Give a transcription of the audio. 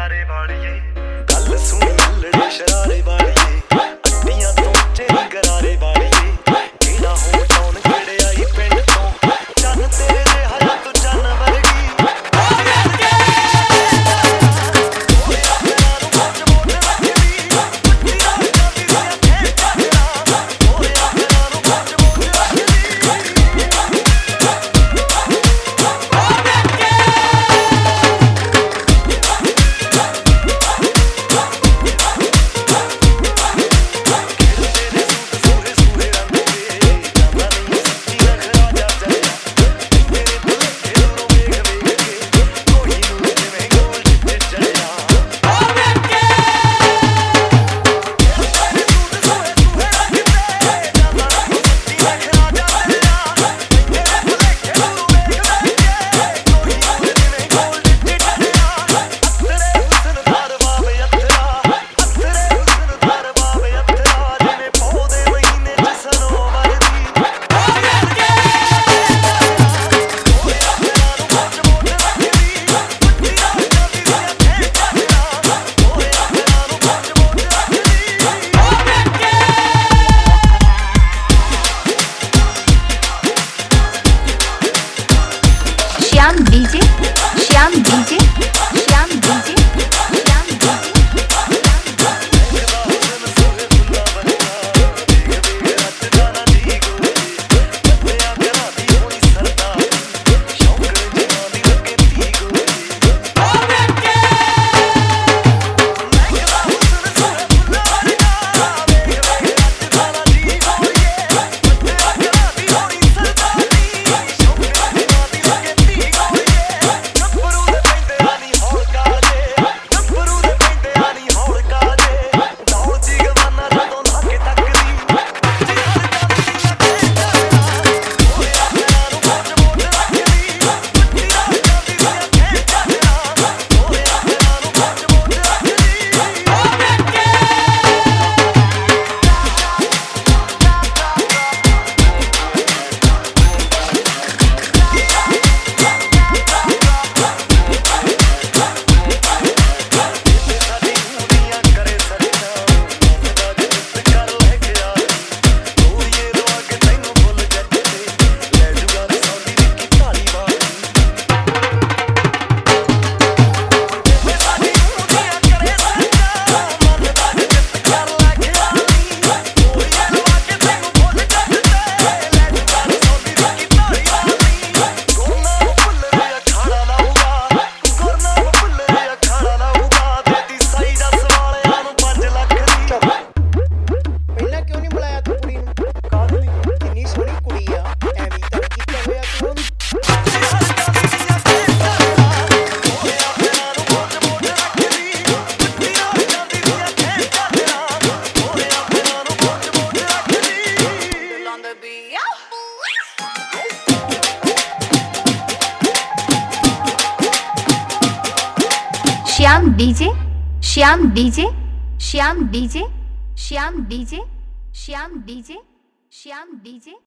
नजारे वालिए गल सुन लड़े शरारे वालिए अड्डियां तो चेरी गरारे वालिए केड़ा हो टाउन केड़े आई पिंड तो चन तेरे दे हया तू चन वर्गी Shyam DJ Shyam DJ Shyam DJ Shyam DJ Shyam DJ Shyam DJ Shyam DJ Shyam DJ Shyam DJ.